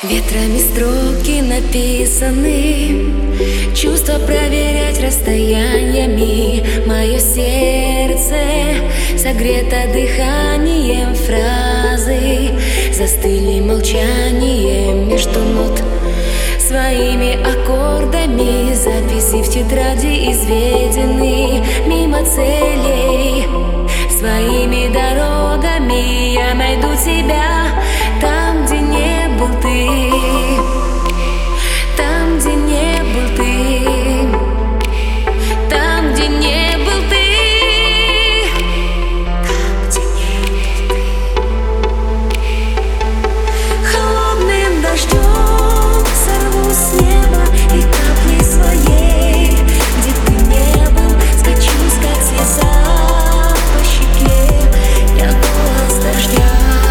Ветрами строки написаны, чувства проверять расстояниями. Мое сердце согрето дыханием фразы, застыли молчанием между нот. Своими аккордами записи в тетради изведены мимо целей. Своими дорогами я найду тебя там, где не был ты, там, где не был ты, там, где не был ты, там, где не был ты. Холодным дождем сорву с неба и капли своей, где ты не был, скачусь, как слеза по щеке, я голос дождя.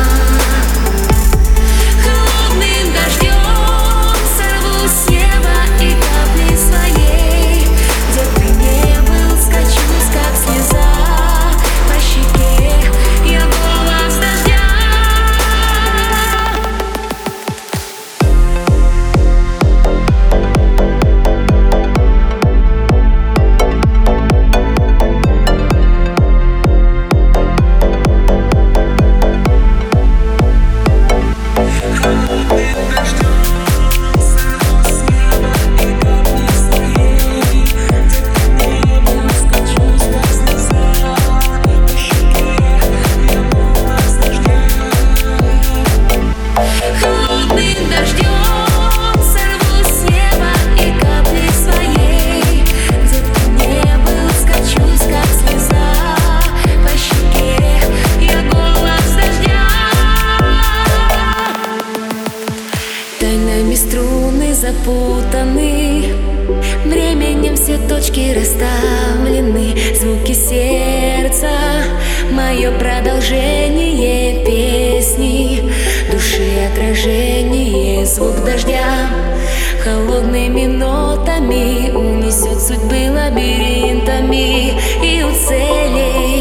Струны запутаны, временем все точки расставлены. Звуки сердца, мое продолжение песни, души отражение, звук дождя холодными нотами унесет судьбы лабиринтами и у целей.